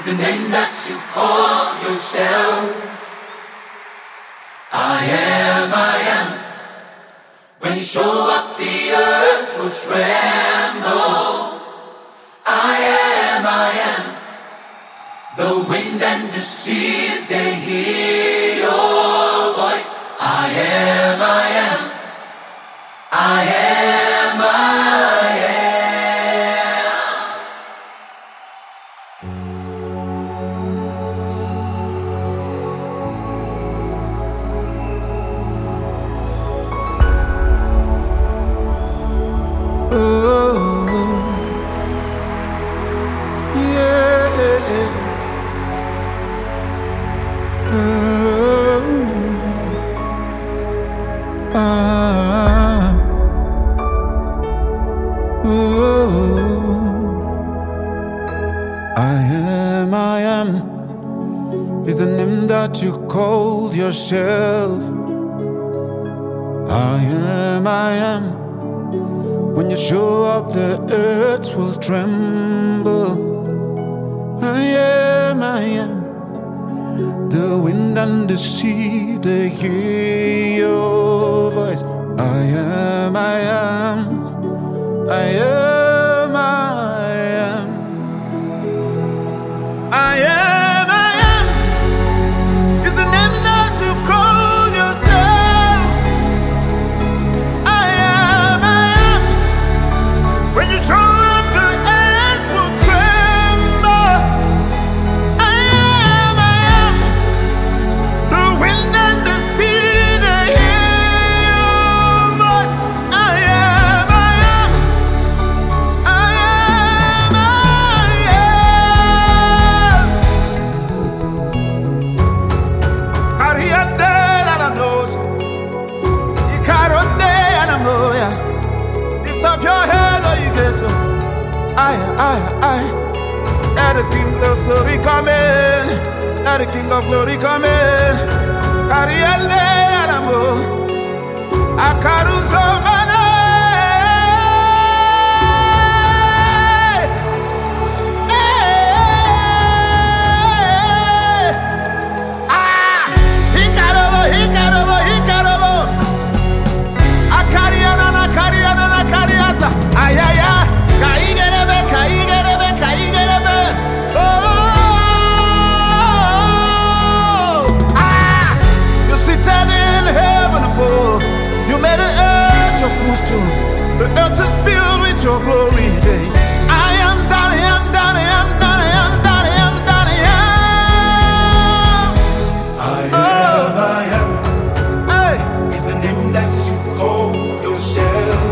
the name that you call yourself. I am. When you show up, the earth will tremble. I am. The wind and the seas, they hear your voice. I am. I am is the name that you called yourself. I am. When you show up, the earth will tremble. I am. The wind and the sea, they hear your voice. I am. Is the name that you call yourself. I am. When you show up, the earth will tremble. I am. The wind and the sea, they hear your voice. I am. Lift up your head or you get to I let the King of Glory come in. Let the King of Glory come in. Kariande Adamo Akaruso Mane. The earth is filled with your glory. I am done. I am. Hey. Is the name that you call yourself.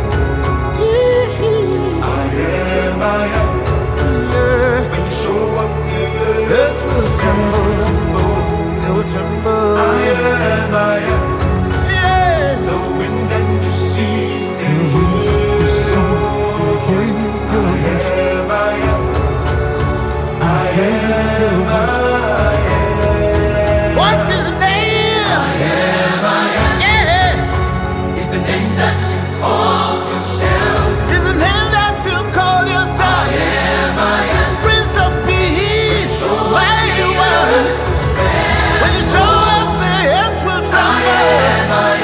I am. Yeah. When you show up, the earth will tremble. It will tremble. I am. The wind and the sea. What's his name? Yeah. Is the name that you call yourself. Is the name that you call yourself. I am. Prince of Peace, mighty one. When you show up, the earth will tremble.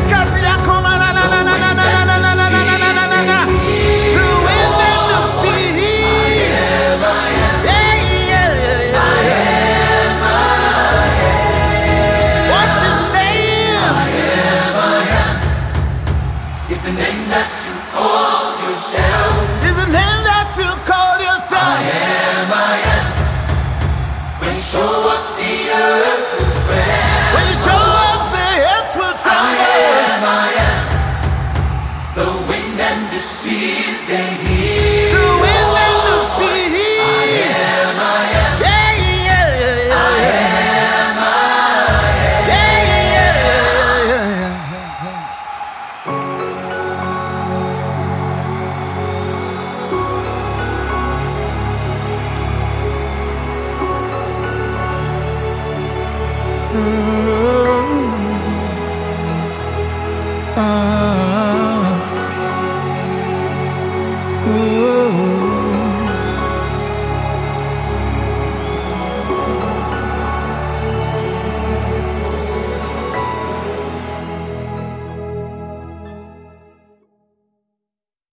Is the name that you call yourself. Is the name that you call yourself. I am. When you show up, the earth will tremble. When you show up, the earth will tremble. I am. The wind and the seas, they hear. The wind and the sea. I am. Yeah. Ooh.